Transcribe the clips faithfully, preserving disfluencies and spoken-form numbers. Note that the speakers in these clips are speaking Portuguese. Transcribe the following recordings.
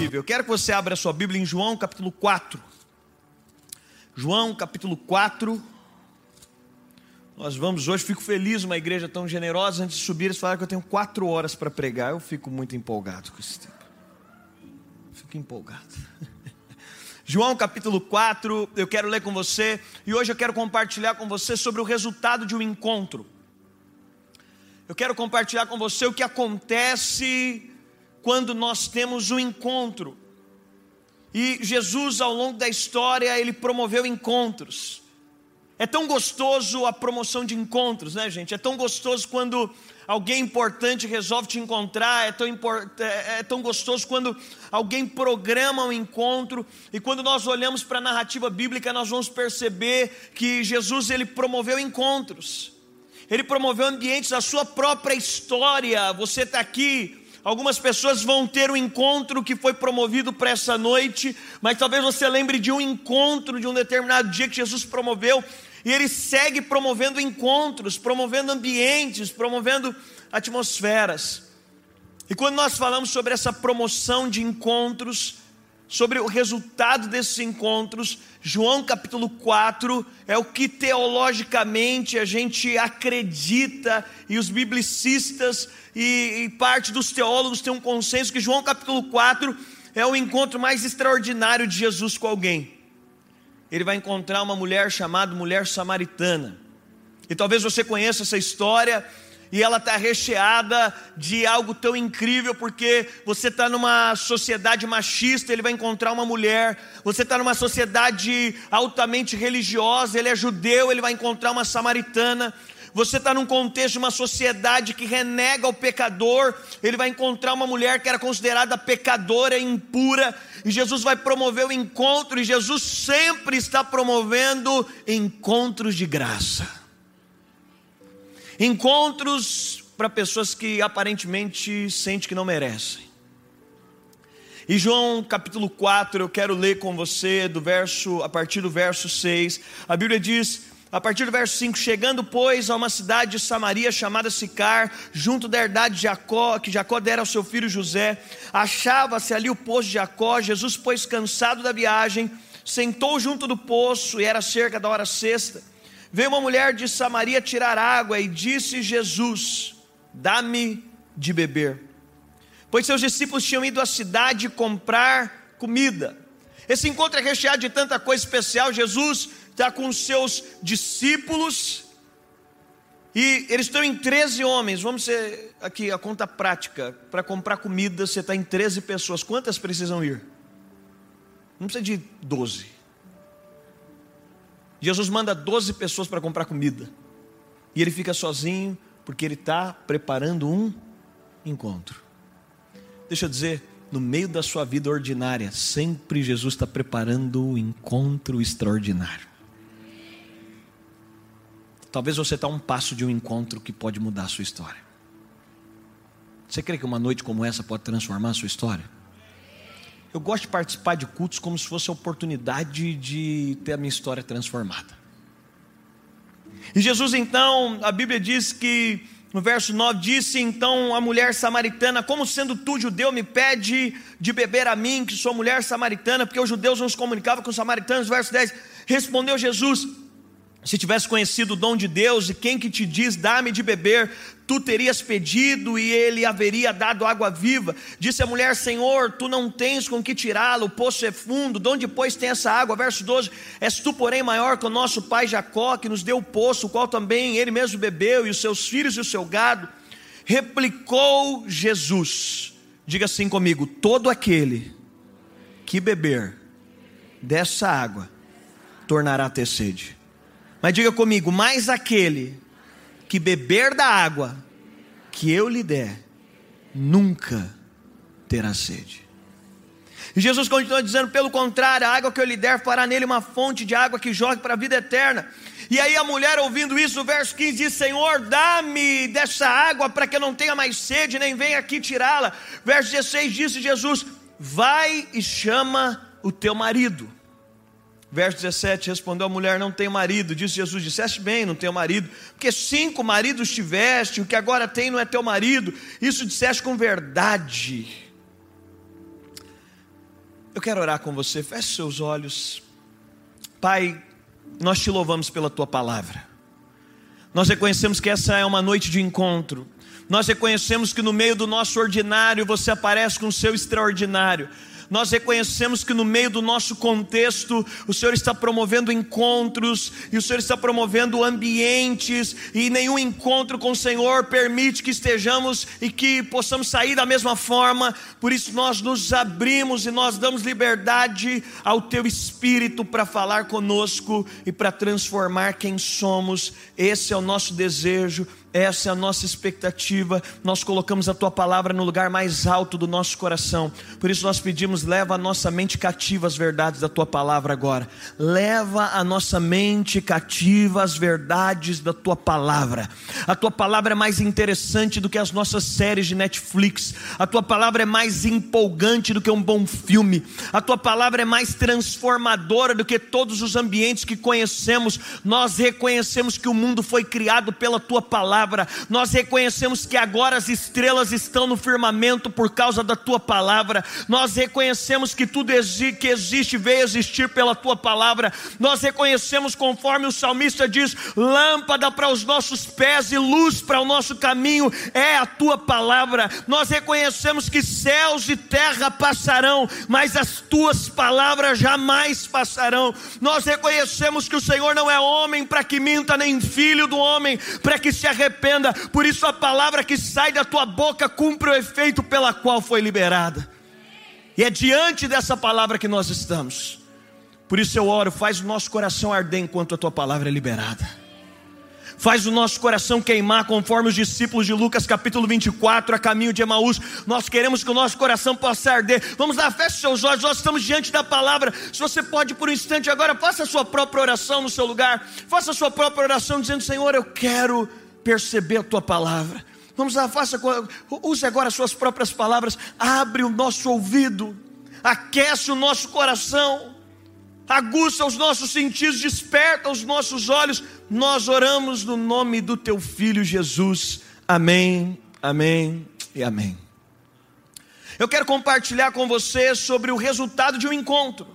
incrível. Eu quero que você abra a sua Bíblia em João capítulo quatro. João capítulo quatro. Nós vamos hoje, fico feliz, uma igreja tão generosa. Antes de subir, eles falaram que eu tenho quatro horas para pregar. Eu fico muito empolgado com esse tempo. Fico empolgado. João capítulo quatro, eu quero ler com você. E hoje eu quero compartilhar com você sobre o resultado de um encontro. Eu quero compartilhar com você o que acontece quando nós temos um encontro. E Jesus, ao longo da história, ele promoveu encontros. É tão gostoso a promoção de encontros, né, gente? É tão gostoso quando alguém importante resolve te encontrar. É tão, import... é tão gostoso quando alguém programa um encontro. E quando nós olhamos para a narrativa bíblica, nós vamos perceber que Jesus, ele promoveu encontros. Ele promoveu ambientes da sua própria história. Você está aqui. Algumas pessoas vão ter um encontro que foi promovido para essa noite, mas talvez você lembre de um encontro de um determinado dia que Jesus promoveu, e ele segue promovendo encontros, promovendo ambientes, promovendo atmosferas. E quando nós falamos sobre essa promoção de encontros, sobre o resultado desses encontros, João capítulo quatro é o que teologicamente a gente acredita, e os biblicistas e, e parte dos teólogos têm um consenso que João capítulo quatro é o encontro mais extraordinário de Jesus com alguém. Ele vai encontrar uma mulher chamada mulher samaritana, e talvez você conheça essa história. E ela está recheada de algo tão incrível, porque você está numa sociedade machista, ele vai encontrar uma mulher. Você está numa sociedade altamente religiosa, ele é judeu, ele vai encontrar uma samaritana. Você está num contexto de uma sociedade que renega o pecador, ele vai encontrar uma mulher que era considerada pecadora e impura. E Jesus vai promover o encontro, e Jesus sempre está promovendo encontros de graça. Encontros para pessoas que aparentemente sentem que não merecem. E João capítulo quatro, eu quero ler com você do verso, a partir do verso seis. A Bíblia diz, a partir do verso cinco: chegando, pois, a uma cidade de Samaria chamada Sicar, junto da herdade de Jacó, que Jacó dera ao seu filho José, achava-se ali o poço de Jacó. Jesus, pois, cansado da viagem, sentou junto do poço, e era cerca da hora sexta. Veio uma mulher de Samaria tirar água, e disse Jesus: dá-me de beber. Pois seus discípulos tinham ido à cidade comprar comida. Esse encontro é recheado de tanta coisa especial. Jesus está com os seus discípulos, e eles estão em treze homens. Vamos ser aqui a conta prática. Para comprar comida você está em treze pessoas. Quantas precisam ir? Não precisa de doze. Jesus manda doze pessoas para comprar comida, e ele fica sozinho, porque ele está preparando um encontro. Deixa eu dizer, no meio da sua vida ordinária, sempre Jesus está preparando um encontro extraordinário. Talvez você está a um passo de um encontro que pode mudar a sua história. Você crê que uma noite como essa pode transformar a sua história? Eu gosto de participar de cultos como se fosse a oportunidade de ter a minha história transformada. E Jesus, então, a Bíblia diz que no verso nove, disse então a mulher samaritana: como sendo tu judeu me pede de beber a mim, que sou mulher samaritana? Porque os judeus não se comunicavam com os samaritanos. Verso dez, respondeu Jesus: se tivesse conhecido o dom de Deus, e quem que te diz, dá-me de beber, tu terias pedido, e ele haveria dado água viva. Disse a mulher: Senhor, tu não tens com que tirá-la, o poço é fundo, de onde pois tem essa água? Verso doze, és tu porém maior que o nosso pai Jacó, que nos deu o poço, o qual também ele mesmo bebeu, e os seus filhos e o seu gado. Replicou Jesus, diga assim comigo: todo aquele que beber dessa água tornará a ter sede. Mas diga comigo: mas aquele que beber da água que eu lhe der, nunca terá sede. E Jesus continua dizendo: pelo contrário, a água que eu lhe der fará nele uma fonte de água que jorre para a vida eterna. E aí a mulher, ouvindo isso, no verso quinze diz: Senhor, dá-me dessa água para que eu não tenha mais sede, nem venha aqui tirá-la. Verso dezesseis, disse Jesus: vai e chama o teu marido. Verso dezessete, respondeu a mulher: não tenho marido. Disse Jesus: disseste bem, não tenho marido, porque cinco maridos tiveste, o que agora tem não é teu marido. Isso disseste com verdade. Eu quero orar com você, feche seus olhos. Pai, nós te louvamos pela tua palavra. Nós reconhecemos que essa é uma noite de encontro. Nós reconhecemos que no meio do nosso ordinário você aparece com o seu extraordinário. Nós reconhecemos que no meio do nosso contexto o Senhor está promovendo encontros, e o Senhor está promovendo ambientes, e nenhum encontro com o Senhor permite que estejamos e que possamos sair da mesma forma. Por isso nós nos abrimos e nós damos liberdade ao Teu Espírito para falar conosco e para transformar quem somos. Esse é o nosso desejo, essa é a nossa expectativa. Nós colocamos a Tua palavra no lugar mais alto do nosso coração. Por isso nós pedimos, leva a nossa mente cativa às verdades da Tua palavra agora. Leva a nossa mente cativa às verdades da Tua palavra. A Tua palavra é mais interessante do que as nossas séries de Netflix. A Tua palavra é mais empolgante do que um bom filme. A Tua palavra é mais transformadora do que todos os ambientes que conhecemos. Nós reconhecemos que o mundo foi criado pela Tua palavra. Nós reconhecemos que agora as estrelas estão no firmamento por causa da Tua palavra. Nós reconhecemos que tudo que existe veio existir pela Tua palavra. Nós reconhecemos, conforme o salmista diz, lâmpada para os nossos pés e luz para o nosso caminho é a Tua palavra. Nós reconhecemos que céus e terra passarão, mas as Tuas palavras jamais passarão. Nós reconhecemos que o Senhor não é homem para que minta, nem filho do homem para que se arrependa. Por isso a palavra que sai da tua boca cumpre o efeito pela qual foi liberada. E é diante dessa palavra que nós estamos. Por isso eu oro, faz o nosso coração arder enquanto a tua palavra é liberada. Faz o nosso coração queimar conforme os discípulos de Lucas capítulo vinte e quatro, a caminho de Emaús. Nós queremos que o nosso coração possa arder. Vamos lá, feche seus olhos, nós estamos diante da palavra. Se você pode por um instante agora, faça a sua própria oração no seu lugar. Faça a sua própria oração dizendo, Senhor, eu quero perceber a Tua palavra. Vamos lá, faça, use agora as suas próprias palavras. Abre o nosso ouvido, aquece o nosso coração, aguça os nossos sentidos, desperta os nossos olhos. Nós oramos no nome do Teu Filho Jesus. Amém, amém e amém. Eu quero compartilhar com você sobre o resultado de um encontro,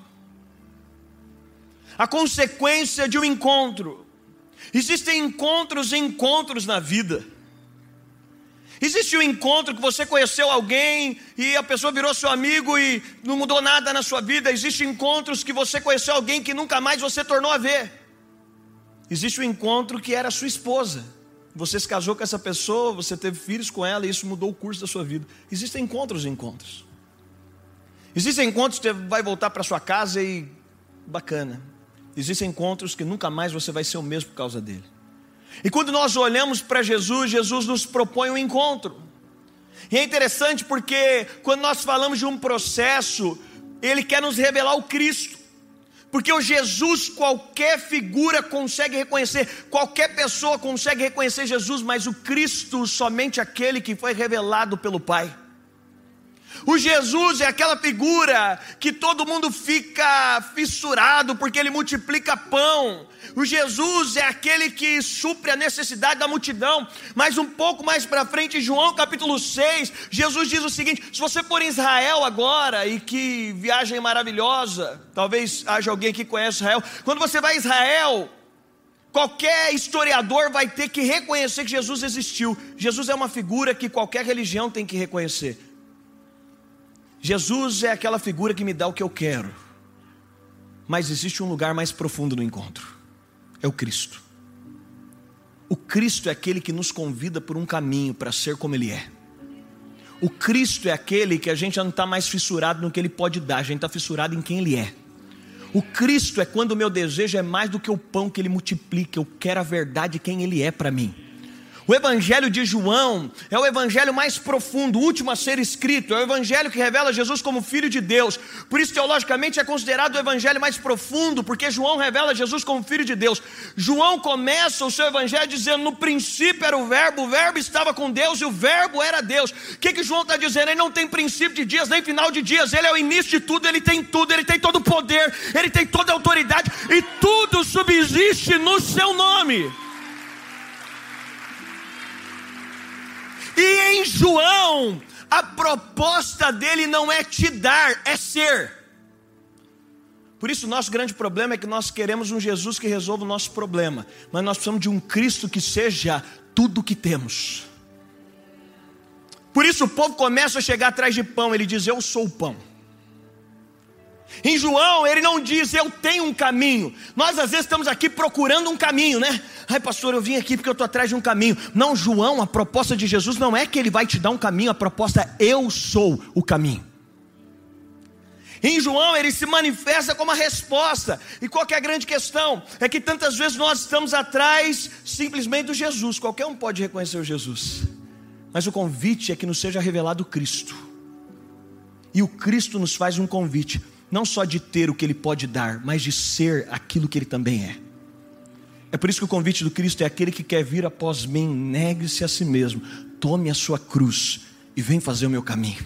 a consequência de um encontro. Existem encontros e encontros na vida. Existe um encontro que você conheceu alguém e a pessoa virou seu amigo e não mudou nada na sua vida. Existem encontros que você conheceu alguém que nunca mais você tornou a ver. Existe um encontro que era sua esposa. Você se casou com essa pessoa, você teve filhos com ela e isso mudou o curso da sua vida. Existem encontros e encontros. Existem encontros que você vai voltar para sua casa e bacana. Existem encontros que nunca mais você vai ser o mesmo por causa dele. E quando nós olhamos para Jesus, Jesus nos propõe um encontro. E é interessante porque quando nós falamos de um processo, Ele quer nos revelar o Cristo. Porque o Jesus, qualquer figura consegue reconhecer, qualquer pessoa consegue reconhecer Jesus, mas o Cristo, somente aquele que foi revelado pelo Pai. O Jesus é aquela figura que todo mundo fica fissurado porque Ele multiplica pão. O Jesus é aquele que supre a necessidade da multidão. Mas um pouco mais para frente, em João capítulo seis, Jesus diz o seguinte: se você for em Israel agora, e que viagem maravilhosa, talvez haja alguém que conhece Israel. Quando você vai a Israel, qualquer historiador vai ter que reconhecer que Jesus existiu. Jesus é uma figura que qualquer religião tem que reconhecer. Jesus é aquela figura que me dá o que eu quero. Mas existe um lugar mais profundo no encontro. É o Cristo. O Cristo é aquele que nos convida por um caminho para ser como Ele é. O Cristo é aquele que a gente já não está mais fissurado no que Ele pode dar. A gente está fissurado em quem Ele é. O Cristo é quando o meu desejo é mais do que o pão que Ele multiplica. Eu quero a verdade de quem Ele é para mim. O evangelho de João é o evangelho mais profundo, o último a ser escrito. É o evangelho que revela Jesus como Filho de Deus. Por isso teologicamente é considerado o evangelho mais profundo, porque João revela Jesus como Filho de Deus. João começa o seu evangelho dizendo: no princípio era o verbo, o verbo estava com Deus e o verbo era Deus. O que que João está dizendo? Ele não tem princípio de dias nem final de dias. Ele é o início de tudo, Ele tem tudo, Ele tem todo o poder, Ele tem toda a autoridade e tudo subsiste no seu nome. E em João, a proposta dele não é te dar, é ser. Por isso, o nosso grande problema é que nós queremos um Jesus que resolva o nosso problema, mas nós precisamos de um Cristo que seja tudo o que temos. Por isso o povo começa a chegar atrás de pão, ele diz: eu sou o pão. Em João, ele não diz: eu tenho um caminho. Nós às vezes estamos aqui procurando um caminho, né? Ai pastor, eu vim aqui porque eu estou atrás de um caminho. Não, João, a proposta de Jesus não é que ele vai te dar um caminho, a proposta é: eu sou o caminho. Em João ele se manifesta como a resposta. E qual que é a grande questão? É que tantas vezes nós estamos atrás simplesmente do Jesus. Qualquer um pode reconhecer o Jesus, mas o convite é que nos seja revelado o Cristo. E o Cristo nos faz um convite, não só de ter o que Ele pode dar, mas de ser aquilo que Ele também é. É por isso que o convite do Cristo é: aquele que quer vir após mim, negue-se a si mesmo, tome a sua cruz e vem fazer o meu caminho.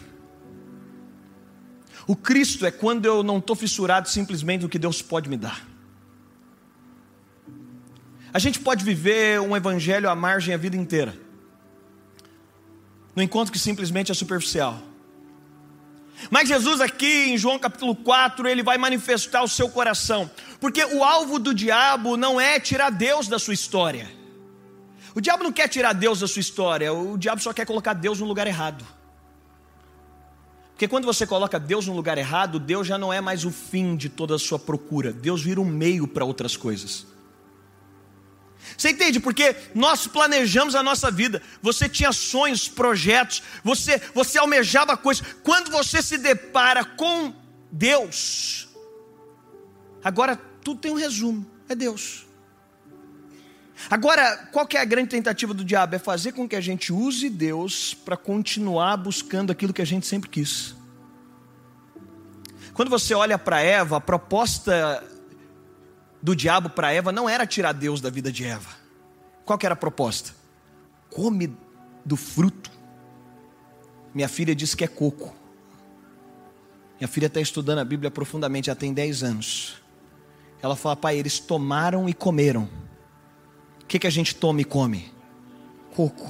O Cristo é quando eu não estou fissurado simplesmente no que Deus pode me dar. A gente pode viver um evangelho à margem a vida inteira, no encontro que simplesmente é superficial. Mas Jesus aqui em João capítulo quatro, ele vai manifestar o seu coração, porque o alvo do diabo não é tirar Deus da sua história. O diabo não quer tirar Deus da sua história, o diabo só quer colocar Deus no lugar errado. Porque quando você coloca Deus no lugar errado, Deus já não é mais o fim de toda a sua procura, Deus vira um meio para outras coisas. Você entende? Porque nós planejamos a nossa vida. Você tinha sonhos, projetos, você, você almejava coisas. Quando você se depara com Deus, agora tudo tem um resumo: é Deus. Agora, qual que é a grande tentativa do diabo? É fazer com que a gente use Deus para continuar buscando aquilo que a gente sempre quis. Quando você olha para Eva, a proposta do diabo para Eva não era tirar Deus da vida de Eva. Qual que era a proposta? Come do fruto. Minha filha disse que é coco. Minha filha está estudando a Bíblia profundamente, já tem dez anos. Ela fala: pai, eles tomaram e comeram. O que, que a gente toma e come? Coco.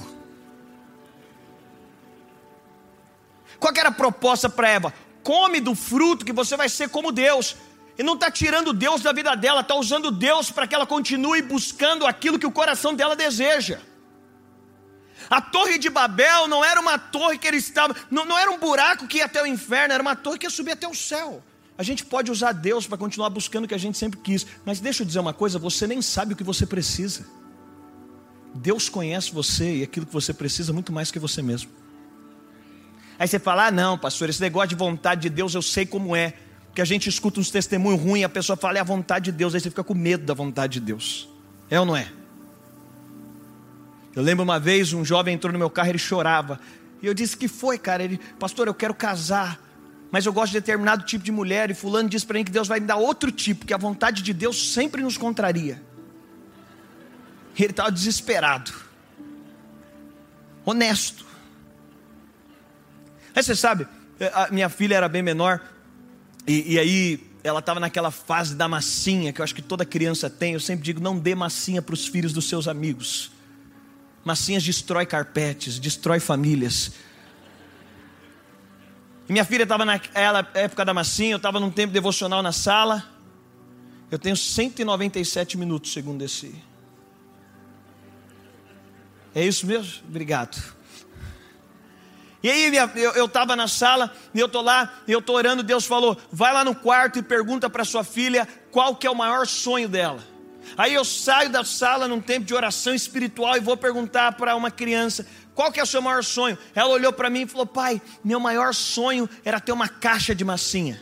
Qual que era a proposta para Eva? Come do fruto que você vai ser como Deus. E não está tirando Deus da vida dela, está usando Deus para que ela continue buscando aquilo que o coração dela deseja. A torre de Babel não era uma torre que ele estava, não, não era um buraco que ia até o inferno, era uma torre que ia subir até o céu. A gente pode usar Deus para continuar buscando o que a gente sempre quis, mas deixa eu dizer uma coisa: você nem sabe o que você precisa. Deus conhece você e aquilo que você precisa muito mais que você mesmo. Aí você fala: ah não pastor, esse negócio de vontade de Deus eu sei como é. Que a gente escuta uns testemunhos ruins, a pessoa fala: é a vontade de Deus, aí você fica com medo da vontade de Deus. É ou não é? Eu lembro uma vez, um jovem entrou no meu carro, ele chorava, e eu disse: que foi, cara? Ele: pastor, eu quero casar, mas eu gosto de determinado tipo de mulher, e fulano disse para mim que Deus vai me dar outro tipo, que a vontade de Deus sempre nos contraria. E ele estava desesperado, honesto. Aí você sabe, a minha filha era bem menor, E, e aí ela estava naquela fase da massinha, que eu acho que toda criança tem. Eu sempre digo: não dê massinha para os filhos dos seus amigos. Massinhas destrói carpetes, destrói famílias. E minha filha estava naquela época da massinha, eu estava num tempo devocional na sala. Eu tenho cento e noventa e sete minutos segundo esse. É isso mesmo? Obrigado. E aí eu estava na sala, e eu estou lá, e eu estou orando. Deus falou: vai lá no quarto e pergunta para sua filha qual que é o maior sonho dela. Aí eu saio da sala num tempo de oração espiritual e vou perguntar para uma criança: qual que é o seu maior sonho? Ela olhou para mim e falou: pai, meu maior sonho era ter uma caixa de massinha.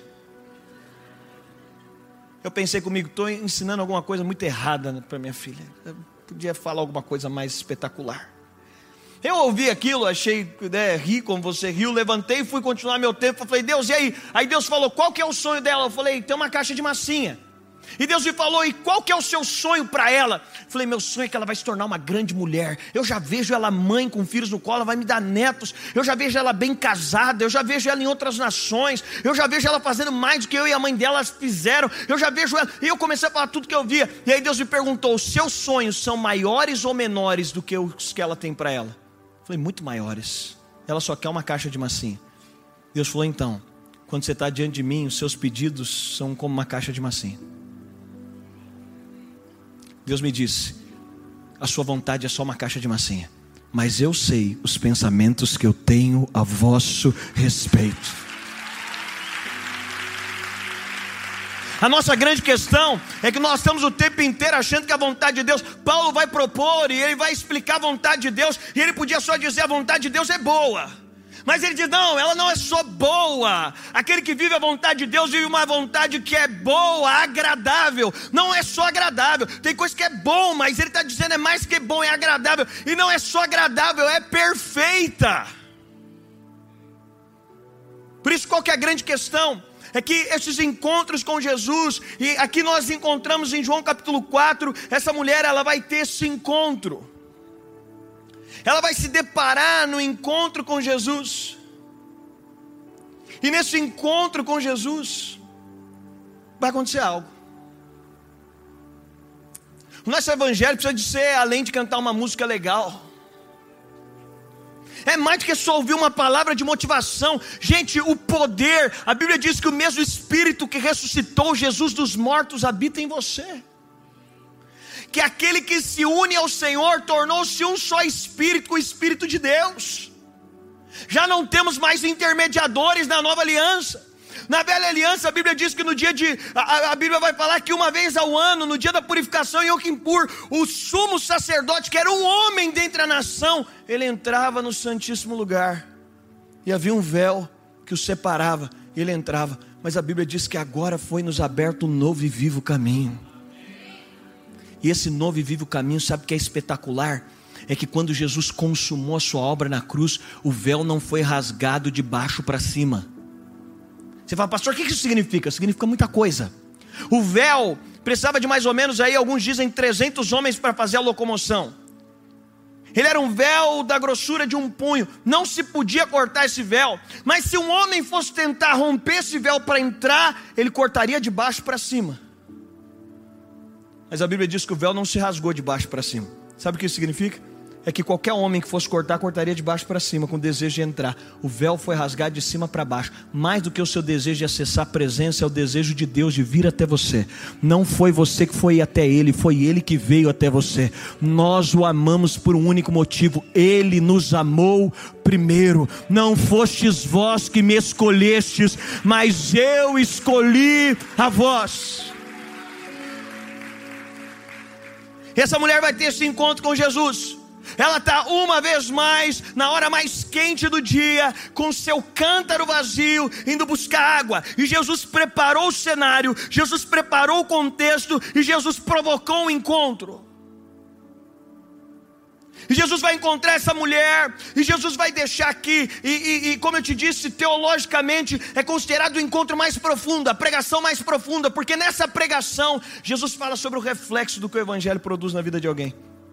Eu pensei comigo: estou ensinando alguma coisa muito errada para minha filha. Eu podia falar alguma coisa mais espetacular. Eu ouvi aquilo, achei, né, ri como você riu, levantei e fui continuar meu tempo. Eu falei: Deus, e aí? Aí Deus falou: qual que é o sonho dela? Eu falei: tem uma caixa de massinha. E Deus me falou: e qual que é o seu sonho para ela? Eu falei: meu sonho é que ela vai se tornar uma grande mulher. Eu já vejo ela mãe com filhos no colo, ela vai me dar netos. Eu já vejo ela bem casada, eu já vejo ela em outras nações. Eu já vejo ela fazendo mais do que eu e a mãe dela fizeram. Eu já vejo ela, e eu comecei a falar tudo que eu via. E aí Deus me perguntou: os seus sonhos são maiores ou menores do que os que ela tem para ela? Eu falei: muito maiores. Ela só quer uma caixa de massinha. Deus falou: então, quando você está diante de mim, os seus pedidos são como uma caixa de massinha. Deus me disse: a sua vontade é só uma caixa de massinha, mas eu sei os pensamentos que eu tenho a vosso respeito. A nossa grande questão é que nós estamos o tempo inteiro achando que a vontade de Deus, Paulo vai propor e ele vai explicar a vontade de Deus, e ele podia só dizer: a vontade de Deus é boa. Mas ele diz: não, ela não é só boa. Aquele que vive a vontade de Deus vive uma vontade que é boa, agradável. Não é só agradável, tem coisa que é bom, mas ele está dizendo é mais que bom, é agradável. E não é só agradável, é perfeita. Por isso, qual que é a grande questão? É que esses encontros com Jesus, e aqui nós encontramos em João capítulo quatro, essa mulher ela vai ter esse encontro. Ela vai se deparar no encontro com Jesus. E nesse encontro com Jesus vai acontecer algo. O nosso evangelho precisa de ser, além de cantar uma música legal, é mais do que só ouvir uma palavra de motivação. Gente, o poder, a Bíblia diz que o mesmo Espírito que ressuscitou Jesus dos mortos habita em você. Que aquele que se une ao Senhor tornou-se um só Espírito com o Espírito de Deus. Já não temos mais intermediadores na nova aliança. Na velha aliança a Bíblia diz que no dia de, a, a Bíblia vai falar que uma vez ao ano, no dia da purificação em Yom Kippur, o sumo sacerdote, que era um homem dentre a nação, ele entrava no santíssimo lugar, e havia um véu que o separava, e ele entrava. Mas a Bíblia diz que agora foi nos aberto um novo e vivo caminho. E esse novo e vivo caminho, sabe o que é espetacular? É que quando Jesus consumou a sua obra na cruz, o véu não foi rasgado de baixo para cima. Você fala: pastor, o que isso significa? Significa muita coisa. O véu precisava de mais ou menos, aí alguns dizem trezentos homens para fazer a locomoção. Ele era um véu da grossura de um punho, não se podia cortar esse véu. Mas se um homem fosse tentar romper esse véu para entrar, ele cortaria de baixo para cima. Mas a Bíblia diz que o véu não se rasgou de baixo para cima. Sabe o que isso significa? É que qualquer homem que fosse cortar, cortaria de baixo para cima, com o desejo de entrar. O véu foi rasgado de cima para baixo. Mais do que o seu desejo de acessar a presença, é o desejo de Deus de vir até você. Não foi você que foi até Ele, foi Ele que veio até você. Nós o amamos por um único motivo: Ele nos amou primeiro. Não fostes vós que me escolhestes, mas eu escolhi a vós. Essa mulher vai ter esse encontro com Jesus. Ela está uma vez mais, na hora mais quente do dia, com seu cântaro vazio, indo buscar água. E Jesus preparou o cenário, Jesus preparou o contexto, e Jesus provocou um encontro. E Jesus vai encontrar essa mulher, e Jesus vai deixar aqui, e, e, e como eu te disse, teologicamente é considerado o encontro mais profundo, a pregação mais profunda, porque nessa pregação Jesus fala sobre o reflexo do que o Evangelho produz na vida de alguém.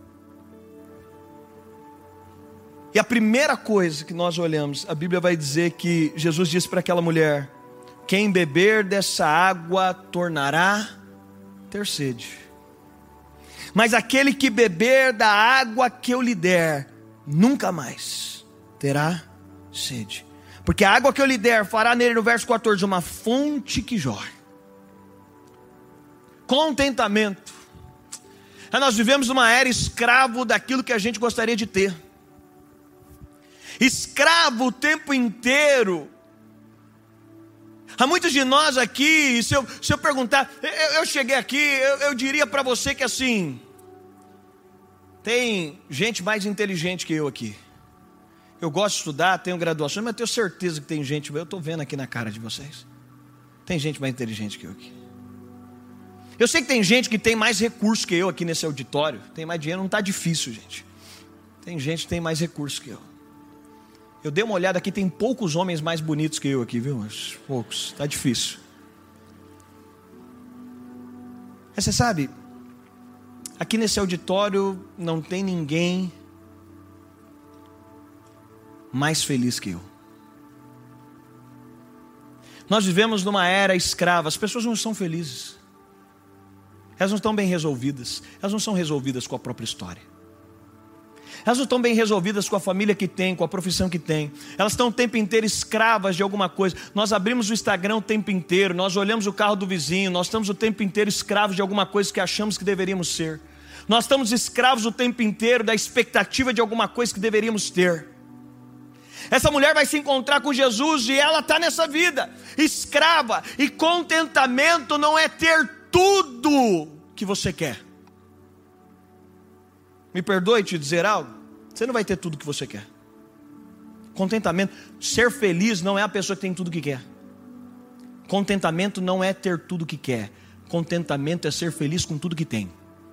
E a primeira coisa que nós olhamos, a Bíblia vai dizer que Jesus disse para aquela mulher: quem beber dessa água tornará ter sede, mas aquele que beber da água que eu lhe der, nunca mais terá sede, porque a água que eu lhe der fará nele, no verso quatorze, uma fonte que jorre. Contentamento. Nós vivemos numa era escravo daquilo que a gente gostaria de ter. Escravo o tempo inteiro. Há muitos de nós aqui, se eu, se eu perguntar, eu, eu cheguei aqui, eu, eu diria para você que assim, tem gente mais inteligente que eu aqui. Eu gosto de estudar, tenho graduação, mas tenho certeza que tem gente, eu estou vendo aqui na cara de vocês, tem gente mais inteligente que eu aqui. Eu sei que tem gente que tem mais recursos que eu aqui nesse auditório, tem mais dinheiro, não está difícil, gente. Tem gente que tem mais recursos que eu. Eu dei uma olhada aqui, tem poucos homens mais bonitos que eu aqui, viu? Mas poucos, está difícil. Mas você sabe, aqui nesse auditório não tem ninguém mais feliz que eu. Nós vivemos numa era escrava, as pessoas não são felizes. Elas não estão bem resolvidas, elas não são resolvidas com a própria história. Elas não estão bem resolvidas com a família que tem, com a profissão que tem. Elas estão o tempo inteiro escravas de alguma coisa. Nós abrimos o Instagram o tempo inteiro, nós olhamos o carro do vizinho, nós estamos o tempo inteiro escravos de alguma coisa que achamos que deveríamos ser. Nós estamos escravos o tempo inteiro da expectativa de alguma coisa que deveríamos ter. Essa mulher vai se encontrar com Jesus e ela está nessa vida, escrava. E contentamento não é ter tudo que você quer. Me perdoe te dizer algo, você não vai ter tudo que você quer. Contentamento, ser feliz não é a pessoa que tem tudo que quer. Contentamento não é ter tudo que quer. Contentamento é ser feliz com tudo que tem.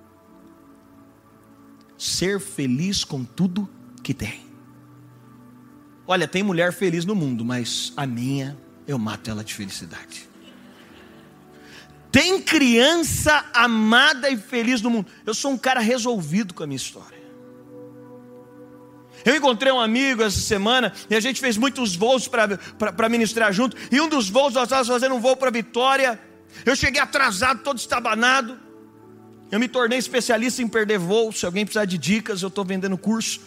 Ser feliz com tudo que tem. Olha, tem mulher feliz no mundo, mas a minha, eu mato ela de felicidade. Tem criança amada e feliz no mundo. Eu sou um cara resolvido com a minha história. Eu encontrei um amigo essa semana e a gente fez muitos voos para ministrar junto. E um dos voos, nós estávamos fazendo um voo para Vitória. Eu cheguei atrasado, todo estabanado. Eu me tornei especialista em perder voo. Se alguém precisar de dicas, eu estou vendendo curso.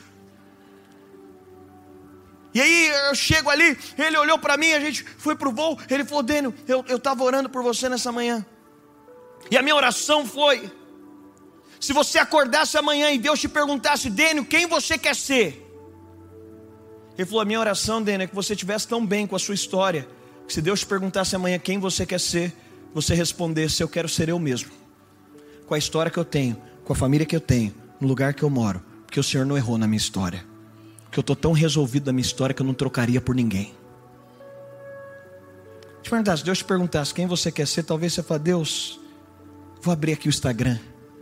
E aí eu chego ali, ele olhou para mim, a gente foi para o voo. Ele falou: Dênio, eu estava orando por você nessa manhã. E a minha oração foi: se você acordasse amanhã e Deus te perguntasse: Dênio, quem você quer ser? Ele falou: a minha oração, Dênio, é que você estivesse tão bem com a sua história, que se Deus te perguntasse amanhã quem você quer ser, você respondesse: eu quero ser eu mesmo, com a história que eu tenho, com a família que eu tenho, no lugar que eu moro, porque o Senhor não errou na minha história, que eu estou tão resolvido da minha história que eu não trocaria por ninguém. Te perguntar, se Deus te perguntasse quem você quer ser, talvez você fale: Deus, vou abrir aqui o Instagram.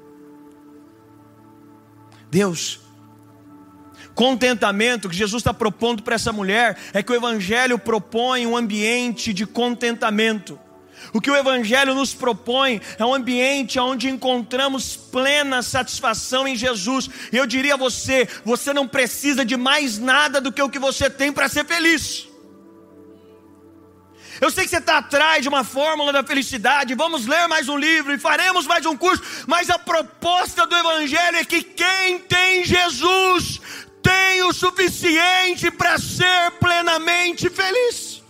Deus, contentamento que Jesus está propondo para essa mulher é que o Evangelho propõe um ambiente de contentamento. O que o Evangelho nos propõe é um ambiente onde encontramos plena satisfação em Jesus. E eu diria a você, você não precisa de mais nada do que o que você tem para ser feliz. Eu sei que você está atrás de uma fórmula da felicidade, vamos ler mais um livro e faremos mais um curso, mas a proposta do Evangelho é que quem tem Jesus tem o suficiente para ser plenamente feliz.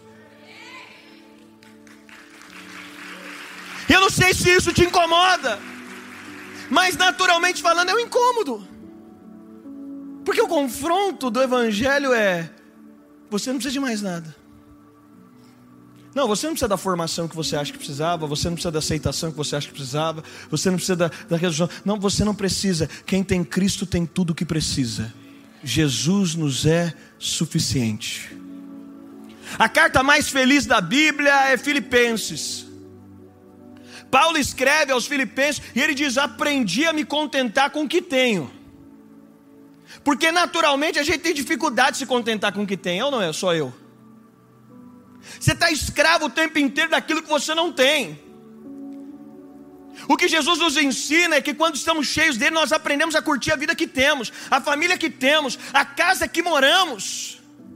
Eu não sei se isso te incomoda, mas naturalmente falando é um incômodo, porque o confronto do Evangelho é: você não precisa de mais nada. Não, você não precisa da formação que você acha que precisava, você não precisa da aceitação que você acha que precisava, você não precisa da, da resolução. Não, você não precisa. Quem tem Cristo tem tudo o que precisa. Jesus nos é suficiente. A carta mais feliz da Bíblia é Filipenses. Paulo escreve aos Filipenses e ele diz: aprendi a me contentar com o que tenho. Porque naturalmente a gente tem dificuldade de se contentar com o que tem, é ou não é? Só eu. Você está escravo o tempo inteiro daquilo que você não tem. O que Jesus nos ensina é que quando estamos cheios dele, nós aprendemos a curtir a vida que temos, a família que temos, a casa que moramos.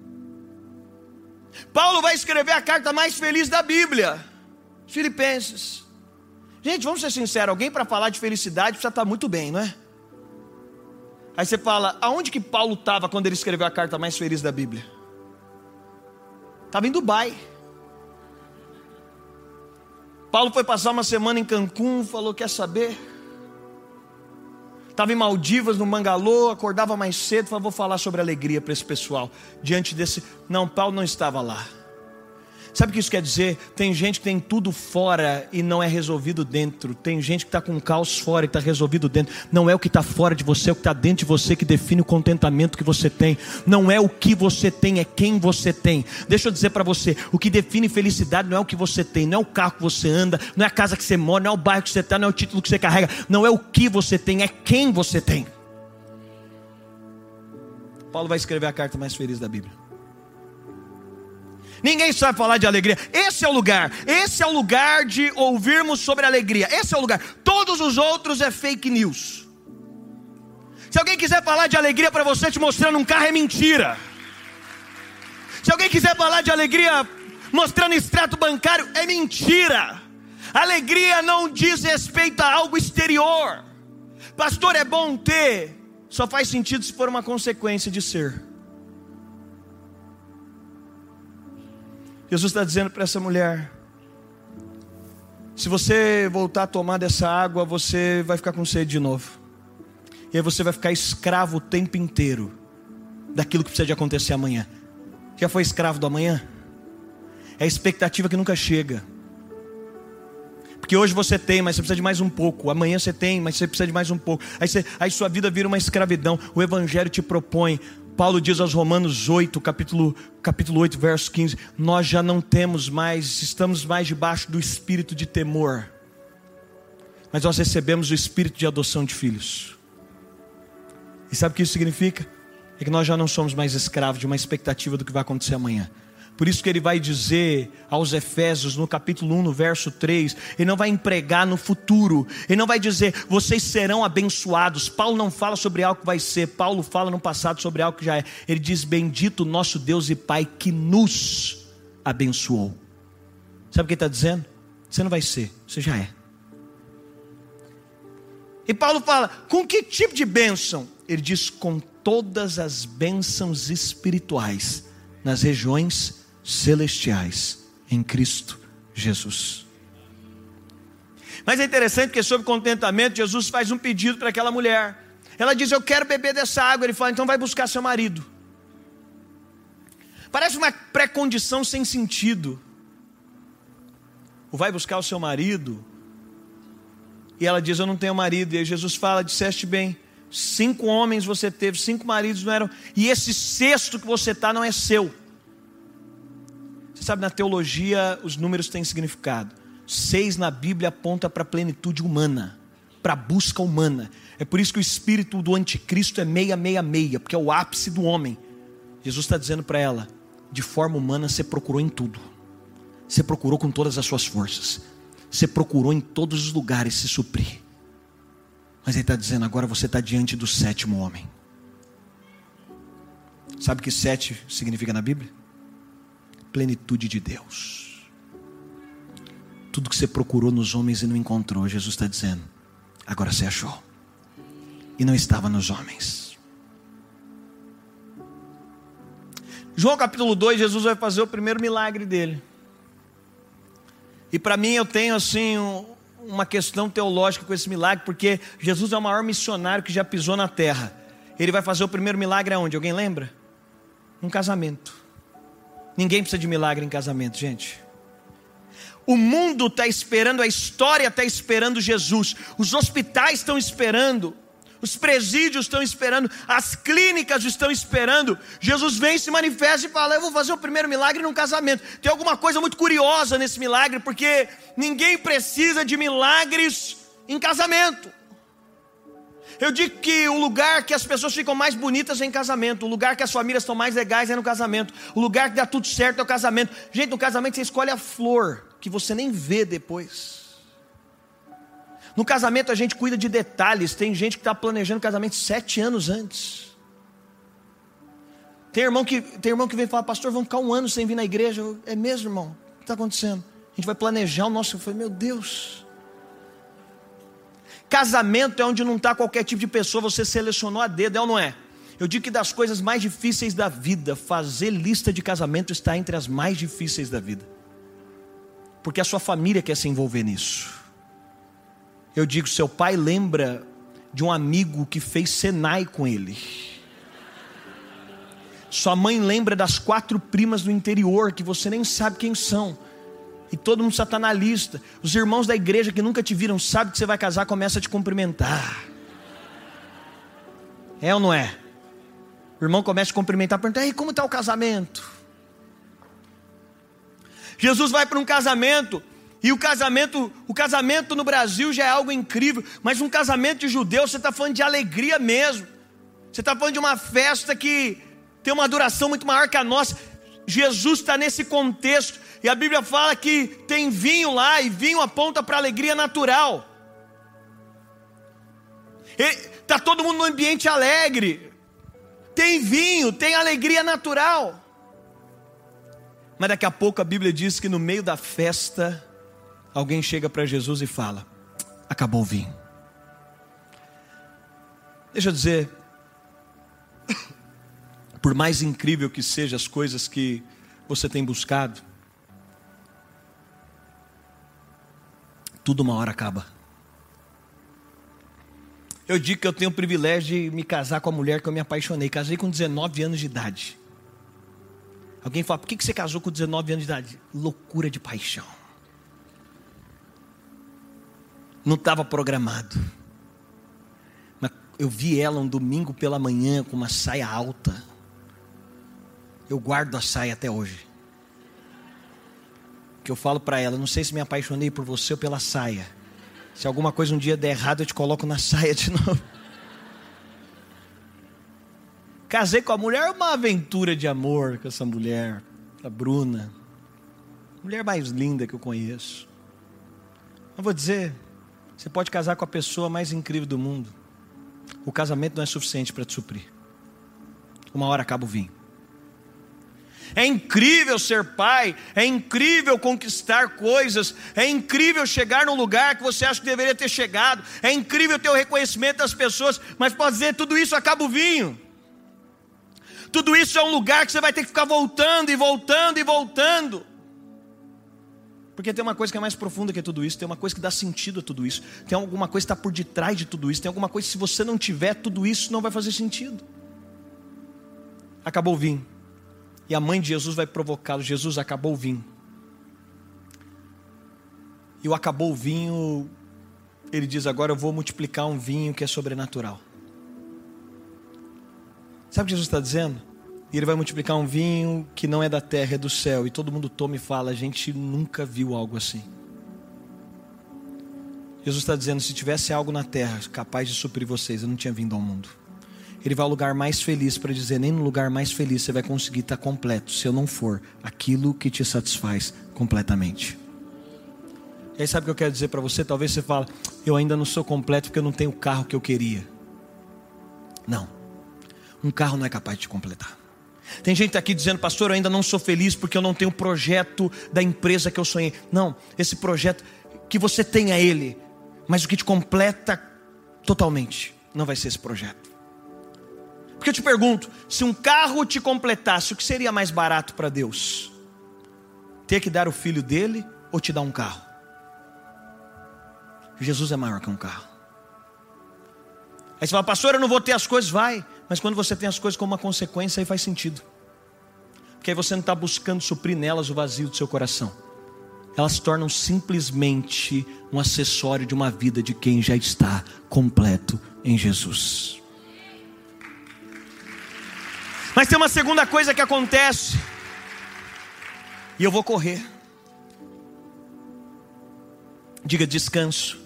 Paulo vai escrever a carta mais feliz da Bíblia, Filipenses. Gente, vamos ser sinceros, alguém para falar de felicidade precisa estar muito bem, não é? Aí você fala: aonde que Paulo estava quando ele escreveu a carta mais feliz da Bíblia? Estava em Dubai. Paulo foi passar uma semana em Cancún, falou: quer saber? Estava em Maldivas, no Mangalô, acordava mais cedo, falou: vou falar sobre alegria para esse pessoal. Diante desse... Não, Paulo não estava lá. Sabe o que isso quer dizer? Tem gente que tem tudo fora e não é resolvido dentro. Tem gente que está com um caos fora e está resolvido dentro. Não é o que está fora de você, é o que está dentro de você que define o contentamento que você tem. Não é o que você tem, é quem você tem. Deixa eu dizer para você, o que define felicidade não é o que você tem, não é o carro que você anda, não é a casa que você mora, não é o bairro que você está, não é o título que você carrega. Não é o que você tem, é quem você tem. Paulo vai escrever a carta mais feliz da Bíblia. Ninguém sabe falar de alegria. Esse é o lugar. Esse é o lugar de ouvirmos sobre alegria. Esse é o lugar. Todos os outros é fake news. Se alguém quiser falar de alegria para você te mostrando um carro, é mentira. Se alguém quiser falar de alegria mostrando extrato bancário, é mentira. Alegria não diz respeito a algo exterior. Pastor, é bom ter só faz sentido se for uma consequência de ser. Jesus está dizendo para essa mulher: se você voltar a tomar dessa água, você vai ficar com sede de novo. E aí você vai ficar escravo o tempo inteiro daquilo que precisa de acontecer amanhã. Já foi escravo do amanhã? É a expectativa que nunca chega. Porque hoje você tem, mas você precisa de mais um pouco. Amanhã você tem, mas você precisa de mais um pouco. Aí, você, aí sua vida vira uma escravidão. O Evangelho te propõe. Paulo diz aos Romanos oito, capítulo, capítulo oito, verso quinze: nós já não temos mais, estamos mais debaixo do espírito de temor, mas nós recebemos o espírito de adoção de filhos. E sabe o que isso significa? É que nós já não somos mais escravos de uma expectativa do que vai acontecer amanhã. Por isso que ele vai dizer aos Efésios, no capítulo um, no verso três, ele não vai empregar no futuro, ele não vai dizer, vocês serão abençoados. Paulo não fala sobre algo que vai ser, Paulo fala no passado sobre algo que já é. Ele diz, bendito o nosso Deus e Pai que nos abençoou. Sabe o que ele está dizendo? Você não vai ser, você já é. E Paulo fala, com que tipo de bênção? Ele diz, com todas as bênçãos espirituais nas regiões celestiais em Cristo Jesus. Mas é interessante porque sobre contentamento Jesus faz um pedido para aquela mulher. Ela diz, eu quero beber dessa água. Ele fala, então vai buscar seu marido. Parece uma pré-condição sem sentido. O vai buscar o seu marido. E ela diz, eu não tenho marido. E aí Jesus fala, disseste bem, cinco homens você teve, cinco maridos não eram, e esse sexto que você está não é seu. Você sabe, na teologia os números têm significado. Seis na Bíblia aponta para a plenitude humana, para a busca humana. É por isso que o espírito do anticristo é meia, meia, meia, porque é o ápice do homem. Jesus está dizendo para ela, de forma humana você procurou em tudo, você procurou com todas as suas forças, você procurou em todos os lugares se suprir. Mas ele está dizendo, agora você está diante do sétimo homem. Sabe o que sete significa na Bíblia? Plenitude de Deus. Tudo que você procurou nos homens e não encontrou, Jesus está dizendo, agora você achou. E não estava nos homens. João capítulo dois, Jesus vai fazer o primeiro milagre dele. E para mim eu tenho assim um, uma questão teológica com esse milagre, porque Jesus é o maior missionário que já pisou na terra. Ele vai fazer o primeiro milagre aonde? Alguém lembra? Um casamento. Ninguém precisa de milagre em casamento, gente. O mundo está esperando, a história está esperando Jesus. Os hospitais estão esperando, os presídios estão esperando, as clínicas estão esperando. Jesus vem, se manifesta e fala, eu vou fazer o primeiro milagre num casamento. Tem alguma coisa muito curiosa nesse milagre, porque ninguém precisa de milagres em casamento. Eu digo que o lugar que as pessoas ficam mais bonitas é em casamento. O lugar que as famílias estão mais legais é no casamento. O lugar que dá tudo certo é o casamento. Gente, no casamento você escolhe a flor, que você nem vê depois. No casamento a gente cuida de detalhes. Tem gente que está planejando casamento sete anos antes. Tem irmão que, tem irmão que vem falar, pastor, vamos ficar um ano sem vir na igreja. Eu, é mesmo, irmão? O que está acontecendo? A gente vai planejar o nosso... Eu falei, meu Deus. Casamento é onde não está qualquer tipo de pessoa, você selecionou a dedo, é ou não é? Eu digo que das coisas mais difíceis da vida, fazer lista de casamento está entre as mais difíceis da vida. Porque a sua família quer se envolver nisso. Eu digo, seu pai lembra de um amigo que fez Senai com ele. Sua mãe lembra das quatro primas do interior, que você nem sabe quem são. E todo mundo já está na lista. Os irmãos da igreja que nunca te viram, sabem que você vai casar, começa a te cumprimentar. É ou não é? O irmão começa a te cumprimentar, pergunta, ei, como está o casamento? Jesus vai para um casamento, e o casamento, o casamento no Brasil já é algo incrível, mas um casamento de judeu, você está falando de alegria mesmo. Você está falando de uma festa que tem uma duração muito maior que a nossa. Jesus está nesse contexto, e a Bíblia fala que tem vinho lá, e vinho aponta para a alegria natural. Está todo mundo num ambiente alegre, tem vinho, tem alegria natural. Mas daqui a pouco a Bíblia diz que no meio da festa, alguém chega para Jesus e fala, acabou o vinho. Deixa eu dizer, por mais incrível que sejam as coisas que você tem buscado, tudo uma hora acaba. Eu digo que eu tenho o privilégio de me casar com a mulher que eu me apaixonei. Casei com dezenove anos de idade. Alguém fala, por que você casou com dezenove anos de idade? Loucura de paixão. Não estava programado. Mas eu vi ela um domingo pela manhã com uma saia alta. Eu guardo a saia até hoje. Que eu falo para ela, não sei se me apaixonei por você ou pela saia. Se alguma coisa um dia der errado, eu te coloco na saia de novo. Casei com a mulher, uma aventura de amor com essa mulher, a Bruna. Mulher mais linda que eu conheço. Eu vou dizer, você pode casar com a pessoa mais incrível do mundo. O casamento não é suficiente para te suprir. Uma hora acaba o vinho. É incrível ser pai, é incrível conquistar coisas, é incrível chegar num lugar que você acha que deveria ter chegado, é incrível ter o reconhecimento das pessoas, mas pode dizer, tudo isso acaba o vinho. Tudo isso é um lugar que você vai ter que ficar voltando e voltando e voltando. Porque tem uma coisa que é mais profunda que tudo isso, tem uma coisa que dá sentido a tudo isso, tem alguma coisa que está por detrás de tudo isso, tem alguma coisa que se você não tiver tudo isso não vai fazer sentido. Acabou o vinho. E a mãe de Jesus vai provocá-lo. Jesus, acabou o vinho. E o acabou o vinho, ele diz, agora eu vou multiplicar um vinho que é sobrenatural. Sabe o que Jesus está dizendo? E ele vai multiplicar um vinho que não é da terra, é do céu. E todo mundo toma e fala, a gente nunca viu algo assim. Jesus está dizendo, se tivesse algo na terra capaz de suprir vocês, eu não tinha vindo ao mundo. Ele vai ao lugar mais feliz para dizer, nem no lugar mais feliz você vai conseguir estar completo, se eu não for aquilo que te satisfaz completamente. E aí sabe o que eu quero dizer para você? Talvez você fale, eu ainda não sou completo porque eu não tenho o carro que eu queria. Não, um carro não é capaz de te completar. Tem gente aqui dizendo, pastor, eu ainda não sou feliz porque eu não tenho o projeto da empresa que eu sonhei. Não, esse projeto, que você tenha ele, mas o que te completa totalmente, não vai ser esse projeto. Porque eu te pergunto, se um carro te completasse, o que seria mais barato para Deus? Ter que dar o filho dele ou te dar um carro? Jesus é maior que um carro. Aí você fala, pastor, eu não vou ter as coisas, vai. Mas quando você tem as coisas como uma consequência, aí faz sentido. Porque aí você não está buscando suprir nelas o vazio do seu coração. Elas se tornam simplesmente um acessório de uma vida de quem já está completo em Jesus. Mas tem uma segunda coisa que acontece. E eu vou correr. Diga descanso.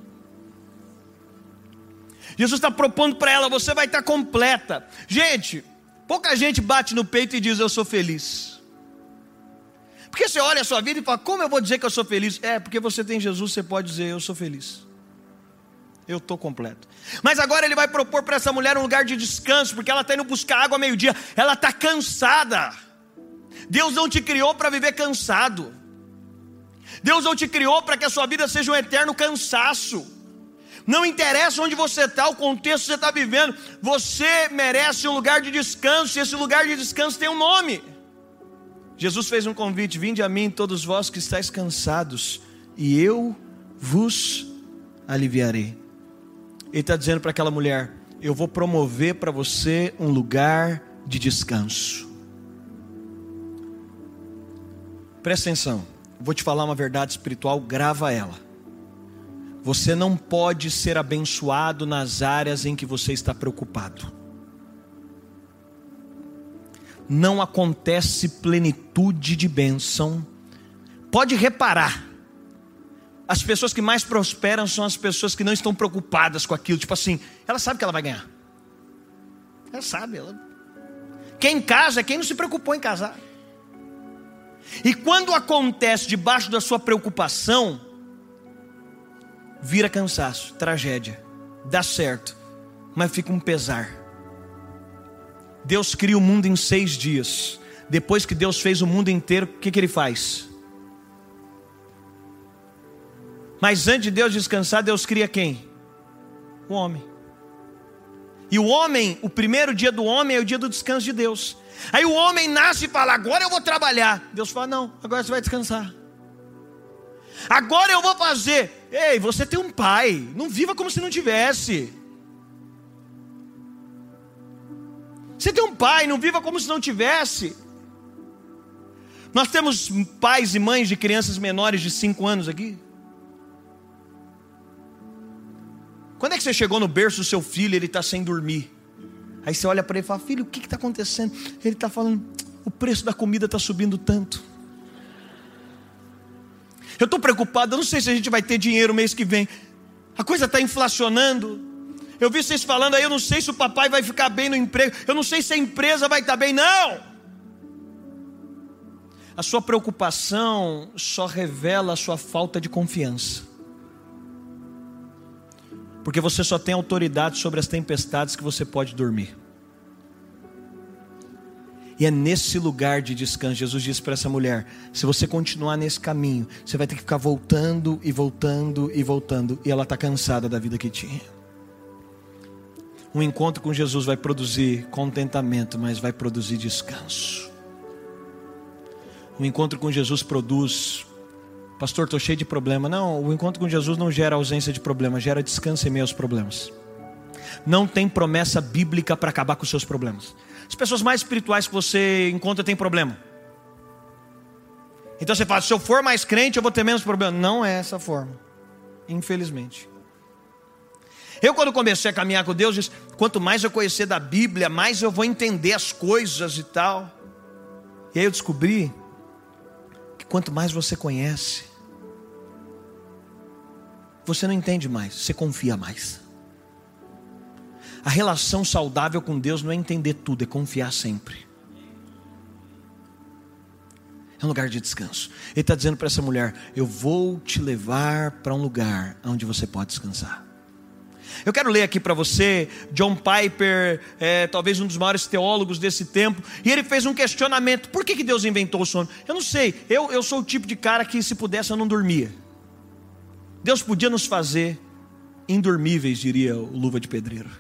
Jesus está propondo para ela, você vai estar completa. Gente, pouca gente bate no peito e diz, eu sou feliz. Porque você olha a sua vida e fala, como eu vou dizer que eu sou feliz? É, porque você tem Jesus, você pode dizer, eu sou feliz. Eu estou completo. Mas agora ele vai propor para essa mulher um lugar de descanso, porque ela está indo buscar água ao meio-dia. Ela está cansada. Deus não te criou para viver cansado. Deus não te criou para que a sua vida seja um eterno cansaço. Não interessa onde você está, o contexto que você está vivendo. Você merece um lugar de descanso. E esse lugar de descanso tem um nome. Jesus fez um convite, vinde a mim todos vós que estáis cansados, e eu vos aliviarei. Ele está dizendo para aquela mulher, eu vou promover para você um lugar de descanso. Presta atenção, vou te falar uma verdade espiritual, grava ela. Você não pode ser abençoado nas áreas em que você está preocupado. Não acontece plenitude de bênção. Pode reparar, as pessoas que mais prosperam são as pessoas que não estão preocupadas com aquilo. Tipo assim, ela sabe que ela vai ganhar. Ela sabe. Ela... Quem casa é quem não se preocupou em casar. E quando acontece debaixo da sua preocupação, vira cansaço, tragédia. Dá certo, mas fica um pesar. Deus cria o mundo em seis dias. Depois que Deus fez o mundo inteiro, o que, que Ele faz? Mas antes de Deus descansar, Deus cria quem? O homem. E o homem, o primeiro dia do homem é o dia do descanso de Deus. Aí o homem nasce e fala: agora eu vou trabalhar. Deus fala: não, agora você vai descansar. Agora eu vou fazer. Ei, você tem um pai, não viva como se não tivesse. Você tem um pai, não viva como se não tivesse. Nós temos pais e mães de crianças menores de cinco anos aqui. Quando é que você chegou no berço do seu filho e ele está sem dormir? Aí você olha para ele e fala: filho, o que está acontecendo? Ele está falando: o preço da comida está subindo tanto. Eu estou preocupado, eu não sei se a gente vai ter dinheiro mês que vem. A coisa está inflacionando. Eu vi vocês falando aí, eu não sei se o papai vai ficar bem no emprego. Eu não sei se a empresa vai estar bem. Não! A sua preocupação só revela a sua falta de confiança. Porque você só tem autoridade sobre as tempestades que você pode dormir. E é nesse lugar de descanso, Jesus disse para essa mulher: se você continuar nesse caminho, você vai ter que ficar voltando e voltando e voltando. E ela está cansada da vida que tinha. Um encontro com Jesus vai produzir contentamento, mas vai produzir descanso. Um encontro com Jesus produz: pastor, estou cheio de problema. Não, o encontro com Jesus não gera ausência de problema, gera descanso em meio aos problemas. Não tem promessa bíblica para acabar com os seus problemas. As pessoas mais espirituais que você encontra têm problema. Então você fala: se eu for mais crente eu vou ter menos problema. Não é essa forma, infelizmente. Eu, quando comecei a caminhar com Deus, disse: quanto mais eu conhecer da Bíblia, mais eu vou entender as coisas e tal. E aí eu descobri que quanto mais você conhece, você não entende mais, você confia mais. A relação saudável com Deus não é entender tudo, é confiar sempre. É um lugar de descanso. Ele está dizendo para essa mulher: eu vou te levar para um lugar onde você pode descansar. Eu quero ler aqui para você John Piper, é, talvez um dos maiores teólogos desse tempo. E ele fez um questionamento: por que, que Deus inventou o sono? Eu não sei, eu, eu sou o tipo de cara que, se pudesse, eu não dormia. Deus podia nos fazer indormíveis, diria o Luva de Pedreiro.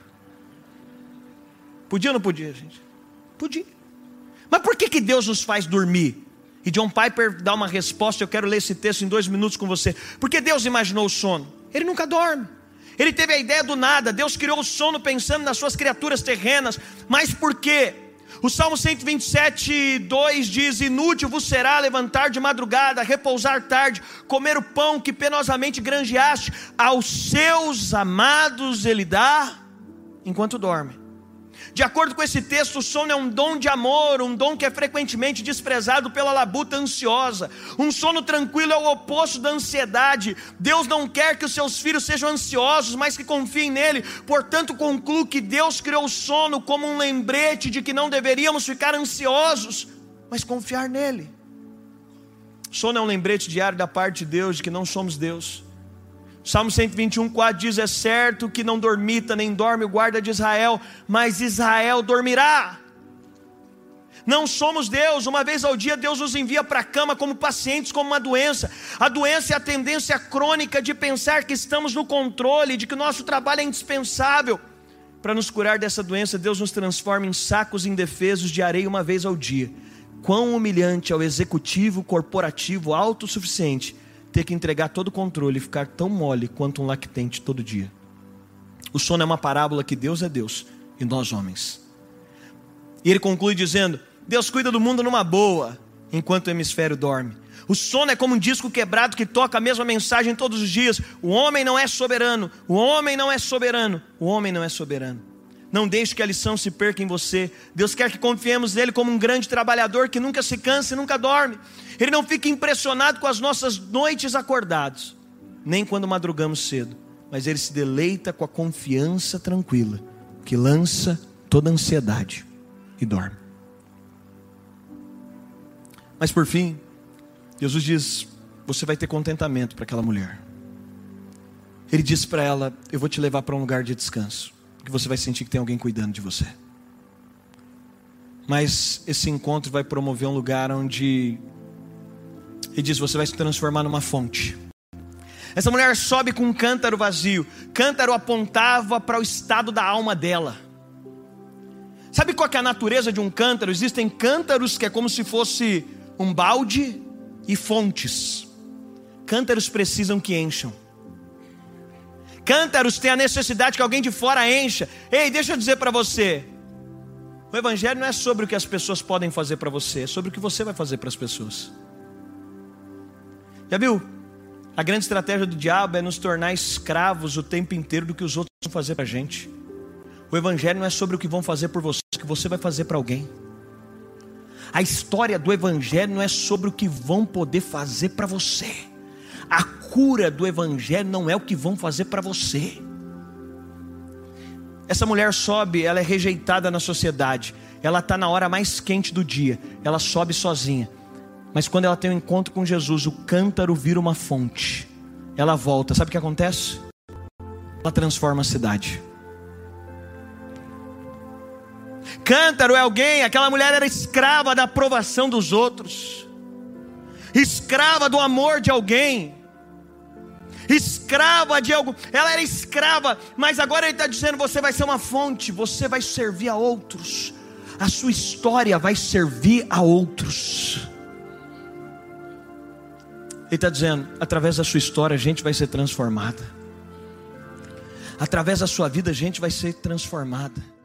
Podia ou não podia, gente? Podia. Mas por que, que Deus nos faz dormir? E John Piper dá uma resposta. Eu quero ler esse texto em dois minutos com você. Por que Deus imaginou o sono? Ele nunca dorme. Ele teve a ideia do nada. Deus criou o sono pensando nas suas criaturas terrenas. Mas por quê? O Salmo cento e vinte e sete, dois diz: inútil vos será levantar de madrugada, repousar tarde, comer o pão que penosamente granjeaste. Aos seus amados ele dá enquanto dorme. De acordo com esse texto, o sono é um dom de amor, um dom que é frequentemente desprezado pela labuta ansiosa. Um sono tranquilo é o oposto da ansiedade. Deus não quer que os seus filhos sejam ansiosos, mas que confiem nele. Portanto, concluo que Deus criou o sono como um lembrete de que não deveríamos ficar ansiosos, mas confiar nele. O sono é um lembrete diário da parte de Deus de que não somos Deus. Salmo cento e vinte e um, quatro diz: é certo que não dormita nem dorme o guarda de Israel, mas Israel dormirá. Não somos Deus. Uma vez ao dia Deus nos envia para a cama como pacientes, como uma doença. A doença é a tendência crônica de pensar que estamos no controle, de que o nosso trabalho é indispensável. Para nos curar dessa doença, Deus nos transforma em sacos indefesos de areia uma vez ao dia. Quão humilhante ao executivo corporativo autossuficiente ter que entregar todo o controle e ficar tão mole quanto um lactente todo dia. O sono é uma parábola que Deus é Deus e nós homens. E ele conclui dizendo: Deus cuida do mundo numa boa, enquanto o hemisfério dorme. O sono é como um disco quebrado que toca a mesma mensagem todos os dias. O homem não é soberano, o homem não é soberano, o homem não é soberano. Não deixe que a lição se perca em você. Deus quer que confiemos nele como um grande trabalhador que nunca se cansa e nunca dorme. Ele não fica impressionado com as nossas noites acordados, nem quando madrugamos cedo, mas ele se deleita com a confiança tranquila que lança toda a ansiedade e dorme. Mas por fim, Jesus diz: você vai ter contentamento para aquela mulher. Ele disse para ela: eu vou te levar para um lugar de descanso, que você vai sentir que tem alguém cuidando de você. Mas esse encontro vai promover um lugar onde ele diz: você vai se transformar numa fonte. Essa mulher sobe com um cântaro vazio. Cântaro apontava para o estado da alma dela. Sabe qual que é a natureza de um cântaro? Existem cântaros que é como se fosse um balde e fontes. Cântaros precisam que encham. Cântaros têm a necessidade que alguém de fora encha. Ei, deixa eu dizer para você, o evangelho não é sobre o que as pessoas podem fazer para você, é sobre o que você vai fazer para as pessoas. Já viu? A grande estratégia do diabo é nos tornar escravos o tempo inteiro do que os outros vão fazer para a gente. O evangelho não é sobre o que vão fazer por você, é o que você vai fazer para alguém. A história do evangelho não é sobre o que vão poder fazer para você. A cura do evangelho não é o que vão fazer para você. Essa mulher sobe, ela é rejeitada na sociedade. Ela está na hora mais quente do dia. Ela sobe sozinha. Mas quando ela tem um encontro com Jesus, o cântaro vira uma fonte. Ela volta. Sabe o que acontece? Ela transforma a cidade. Cântaro é alguém, aquela mulher era escrava da aprovação dos outros. Escrava do amor de alguém. Escrava de algo, ela era escrava, mas agora ele está dizendo: você vai ser uma fonte, você vai servir a outros, a sua história vai servir a outros. Ele está dizendo: através da sua história a gente vai ser transformada, através da sua vida a gente vai ser transformada.